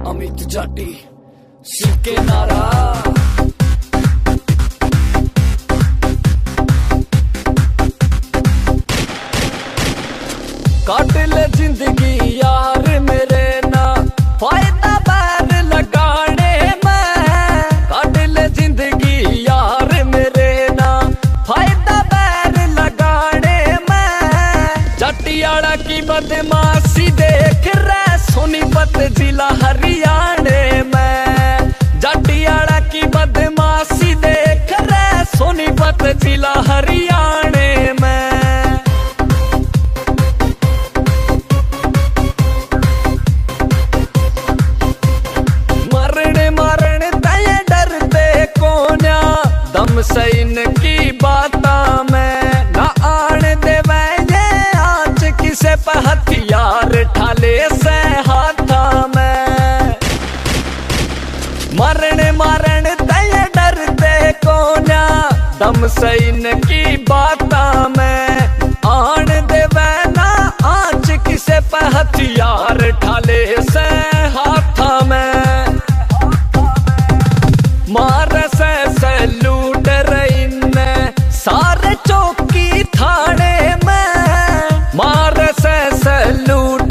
अमित जाटी C K नारा। काट ले जिंदगी यार मेरे ना फायदा बैर लगाने में। काट ले जिंदगी यार मेरे ना फायदा बैर लगाने में। जटियाड़ा की बदमाशी देख रहे सोनीपत जिला हरियाणा में। जटियाड़ा की बदमाशी देख रहे सोनीपत जिला हरियाणा में। सैन की बाता में ना आन देवे ये आज किसे पे हथियार ठाले से हाथा में। मरण तय डरते कोन्या दम सैन की बाता में आन देवे ना आज किसे पे हथियार ठाले से हाथा में। मार से सैल्यूट सारे चौकी थाने में। मार से सैल्यूट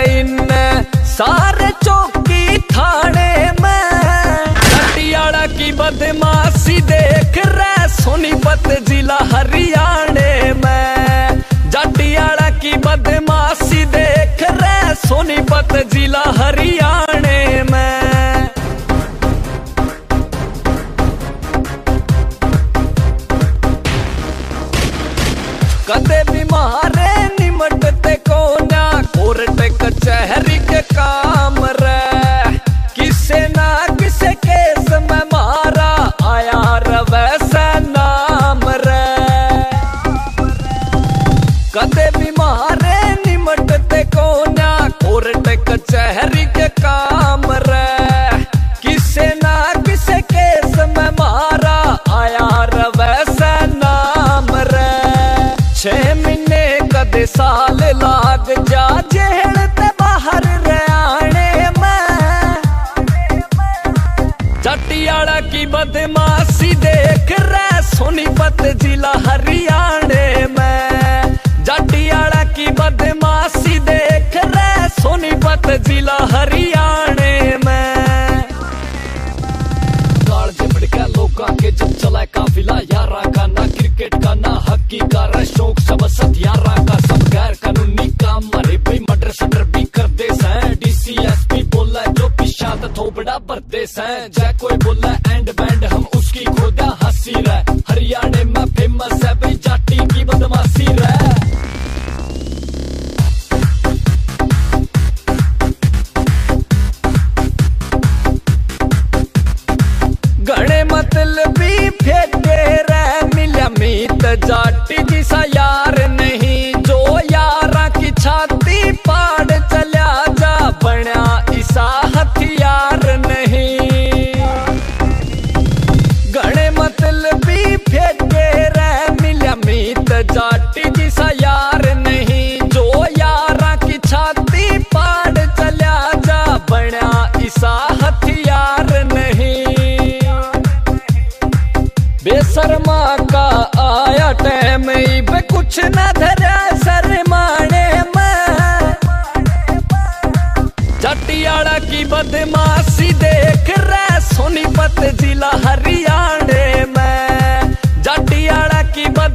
सारे चौकी थाने में। जटियाड़ा की बदमाशी देख रहे सोनीपत जिला हरियाणा में। जटियाड़ा की बदमाशी देख रहे सोनीपत जिला हरियाणा में। कदे भी मारे निमटते कोन्या कोर्ट कचहरी के काम रे। किसे ना किसे केस में मारा आया वैसा नाम रे। कदे भी मारे निमटते कोन्या कोर्ट कचहरी के काम रे। किसे ना किसे केस में मारा आया वैसा नाम रे। 6 महीने कदे साल लाग जा जेल ते बाहर आने में। जटियाड़ा की बदमाशी देख रहे सोनीपत जिला हरियाणा में। जटियाड़ा की बदमाशी देख रहे सोनीपत जिला हरियाणा में। गाड़ चिपड़ के लोगों के जब चला काफिला यारा का ना क्रिकेट का ना हॉकी का शौक सब सत्यारा का सब गैर कानूनी काम मारे भाई मर्डर सटर भी कर दे सैं। DCSP बोला जो पिछा थोबड़ा भरते सैं। जय कोई बोला एंड बैंड हम उसकी खोदा हंसी रहे। हरियाणा में फेमस है भाई जाटी की बदमाशी रहे। गणे मतलबी फेंके रहे मिल्या मीत जाटी जिसा यार नहीं। जो यारा की छाती पाड़ चल्या जा बना इसा हथियार नहीं। गणे मतलबी फेंके रहे मिल्या मीत जाटी जिसा यार नहीं। जो यारा की छाती पाड़ चल्या जा बना इसा हथियार नहीं। बेशर्मा का आया टाइम पे कुछ न धरा शर्माने में। जटियाड़ा की बदमाशी देख रहे सोनीपत जिला हरियाणा में। जटियाड़ा की